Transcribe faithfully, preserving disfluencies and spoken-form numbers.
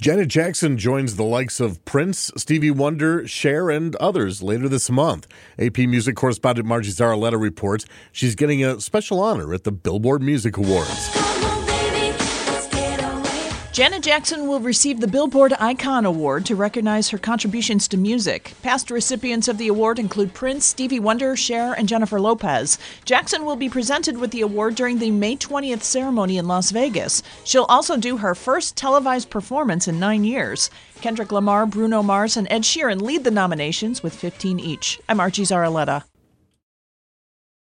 Janet Jackson joins the likes of Prince, Stevie Wonder, Cher, and others later this month. A P Music correspondent Margie Zaraletta reports she's getting a special honor at the Billboard Music Awards. Janet Jackson will receive the Billboard Icon Award to recognize her contributions to music. Past recipients of the award include Prince, Stevie Wonder, Cher, and Jennifer Lopez. Jackson will be presented with the award during the May twentieth ceremony in Las Vegas. She'll also do her first televised performance in nine years. Kendrick Lamar, Bruno Mars, and Ed Sheeran lead the nominations with fifteen each. I'm Margie Zaraletta.